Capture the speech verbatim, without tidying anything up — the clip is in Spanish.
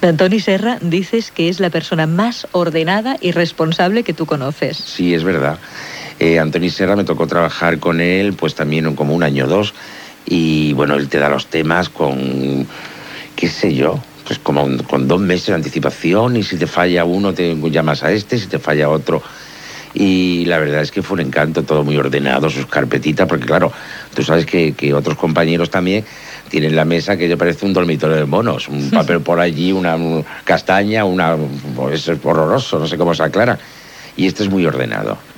Antoni Serra, dices que es la persona más ordenada y responsable que tú conoces. Sí, es verdad. Eh, Antoni Serra, me tocó trabajar con él pues también como un año o dos, y bueno, él te da los temas con, qué sé yo, pues como con dos meses de anticipación, y si te falla uno te llamas a este, si te falla otro. Y la verdad es que fue un encanto, todo muy ordenado, sus carpetitas, porque claro, tú sabes que, que otros compañeros también tienen la mesa que ya parece un dormitorio de monos, un papel por allí, una castaña, una, pues es horroroso, no sé cómo se aclara. Y este es muy ordenado.